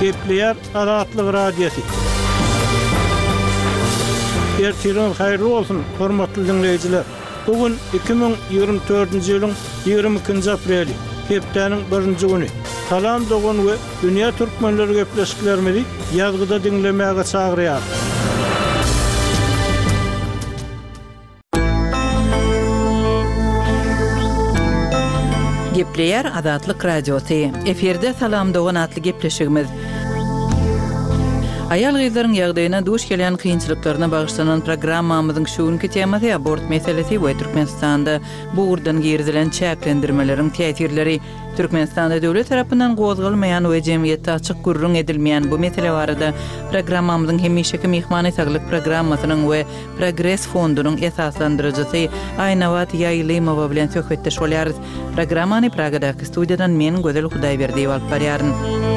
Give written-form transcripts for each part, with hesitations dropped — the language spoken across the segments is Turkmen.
Gepleýär Azatlyk radiosu. Ertiňiz haýyrly bolsun, hormatly dinleýijiler. Bugün 2024-nji ýylyň 22-nji apreli, hepdeniň 1-nji güni. Salam dogan we dünýä türkmenleri gepleşiklerimizi ýazgyda dinlemäge çagyrýar. Gepleýär Azatlyk radiosu. Eferde salam dogan atly gepleşigimiz. Ayal gyzlaryň ýagdaýyna duş gelen kynçylyklaryna bagyşlanan programmamyzyň şuňky temasy abort meselesi we Türkmenistanda bu urdan girdilen çäklendirmeleriň täsirleri. Türkmenistanda döwlet tarapyndan gozgalmaýan we jemgyýetde açyk gurrun edilmeýän bu mesele barada programmamyzyň hemişeki mehmany saglyk programmasynyň we Progress fondunyň esaslandyrjysy Aynawat Ýaýlymowa bilen söhbetdeş bolýarys. Programmany Pragadaky studiýadan men Gözel Hudaýberdiýew alyp barýaryn.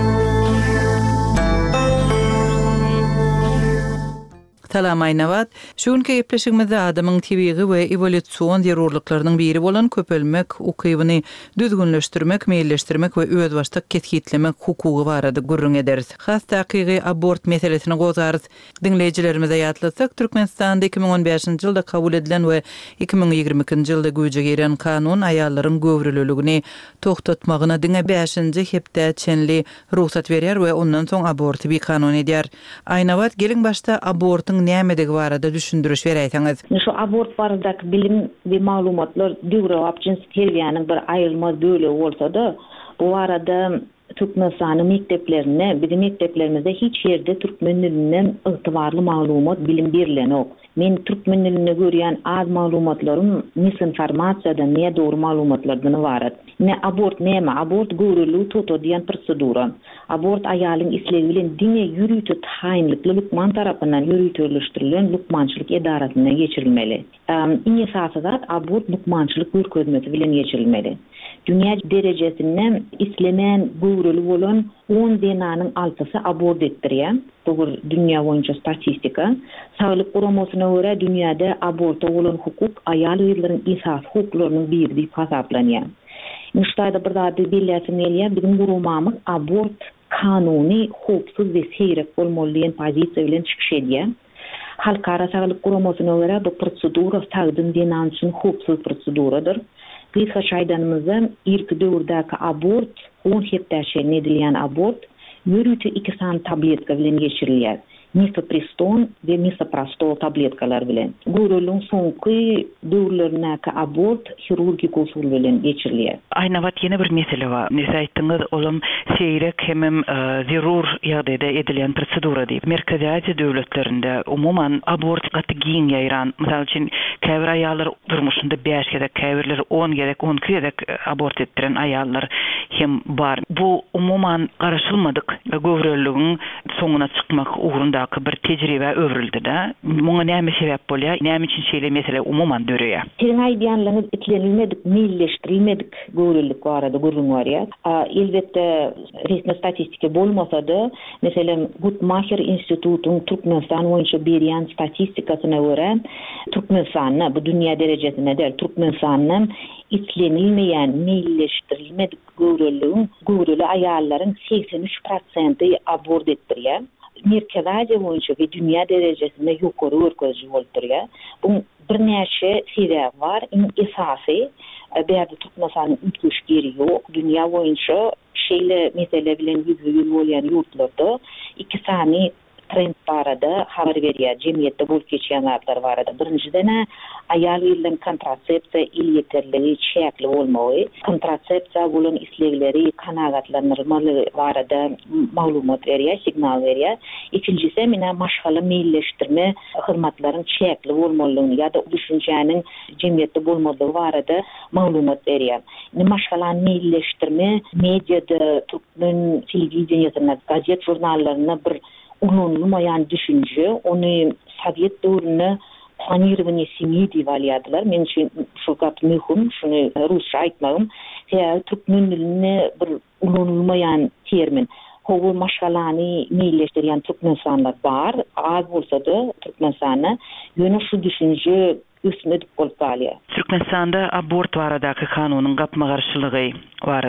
Salam Aynawat, şuňky gepleşigimizde adamyň tebigy we evolýusiýon zerurlyklarynyň biri bolan köpelmek, ukybyny düzgünleşdirmek, meýilleşdirmek we öz başda ketgitlemek hukugy barada gurrun ederiz. Has takygy abort meselesini gozarys. Dinleýijilerimize ýatlasak, Türkmenistanda 2015-nji ýylda kabul edilen we 2022-nji ýylda güýje giren kanun aýallaryň göwrüleligini toktatmagyna diňe 5-nji hepde çenli ruhsat berýär we ondan soň aborty bir kanun edýär. Aynawat, geliň başda abortyň nämedige barada düşündürüş berýäňiz. Şu abort baradaky bilim we maglumatlar döwre opjins terbiýanyň bir aýrylmaz bölegi bolsa-da, bu arada Türkmenistan mekdeplerine, bizim mekteplerimizde hiç yerde Türkmen dilinden ygtybarly maglumat, bilim berilen ok. Men Türkmen dilinde görýän az maglumatlarym misinformasiýadan, ne dogry maglumatlardan ibaret. Ne abort näme? Abort göwrüligi toto diýen prosedura. Abort aýalyň islegi bilen diňe ýürütip taýynlykly lukman tarapyndan ýürütülýän lukmançylyk edarasyna geçirilmeli. Iň esasy zat abort lukmançylyk görkezmesi bilen geçirilmeli. Dünya derejesinde islemen göwrüli bolan 10 denanyň 6-sy abort etdirýär. Bu dünya boýunça statistika. Saglyk guramasyna görä dünýäde aborta bolan hukuk aýal ýyllaryň esas hukuklarynyň biri diýip hasaplanýar. Müştaýda bir daha belläsinmelýär, bizim guramamyz abort kanuny hukuksyz we seýrek bolmaly diýen pozisiýa bilen çykyş edýär. Halkara saglyk guramasyna görä bu prosedura sagdym denan üçin hukuksyz proseduradyr. Biz haşaydanımızda ilk döwürdäki abort, 10 hepdäşe edilýän abort, ýürütü 2 san tabletka bilen geçirilýär. Mifepriston ve misoprostol tabletkalar bilen. Göwrülüň soňky döwürlerindäki abort hirurgik usul bilen geçirilýär. Aynawat ýene bir mesele bar. Näse aýtdyňyz, olam seýrek hemem zerur ýagdaýda edilen prosedura diýip. Merkezi Aziýa döwletlerinde umuman abort gaty giň ýaýran. Mysal üçin käbir aýallar durmuşynda 5 gerek, käbirler 10 gerek, 12 gerek abort etdiren aýallar hem bar. Bu umuman garaşylmadyk we göwrülügiň soňuna çykmak ugrunda bir tecrübe öwrüldi-de. Muňa näme sebäp bolýar? Näme üçin şeýle mesele umuman döreýär? Seň aýdýanlaryň etlenilmedik, meýilleşdirilmedik göwrülik barada gurrun barýar. Elbetde resmi statistika bolmasa-da, meselem Guttmacher institutynyň Türkmenistan boýunça berýän statistikasyna görä, Türkmenistanda bu dünýä derejesinde del Türkmenistanyň etlenilmeýän, meýilleşdirilmedik göwrüli aýallaryň 83% abort etdirýär. Merkezi Aziýa boýunça we dünýä derejesinde ýokary görkezji bolup durýar. Bu birnäçe sebäp bar. Esasy bäde Türkmenistanyň ütgüş geri ýok. Dünýä boýunça şeýle mesele bilen ýüzüňiz bolýan ýurtlarda 2 sany trend barada habar berýär. Jemgyýetde bolup geçýänler barada. Birinjiden aýal ýylyň kontrasepsiýa ilýeterligi çäkli bolmagy, kontrasepsiýa bolan islegleri kanagatlanyrmaly barada maglumat berýär, signal berýär. İkincisi mena maşgala meýilleşdirme hyzmatlaryň çäkli bolmalygyny ýa-da düşünjäniň jemgyýetde bolmalygy barada maglumat berýär. Maşgalany meýilleşdirme mediada, Türkmen telewiziýasyna, gazet jurnallaryna bir ulunulmayan düşünce, onu Sovyet dövrüne planирование семьи diýip alýardylar. Men üçin şu gap möhüm, şunu rusça aýtmagym. Türkmen diline bir ulunulmayan termin. Howu maşgalany meýilleşdirýän Türkmenistanda bar, az bolsa-da Türkmenistana ýöne şu düşünce üstüne bolup galýar. Türkmenistanda abort baradaky kanunyň gapma garşylygy bar.